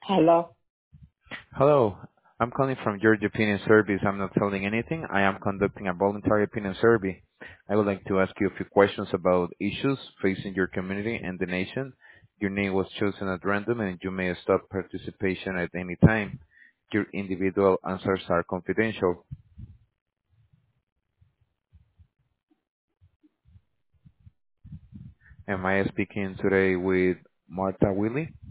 Hello. Hello, I'm calling from Georgia Opinion Service. I'm not selling anything. I am conducting a voluntary opinion survey. I would like to ask you a few questions about issues facing your community and the nation. Your name was chosen at random and you may stop participation at any time. Your individual answers are confidential. Am I speaking today with Martha Willie?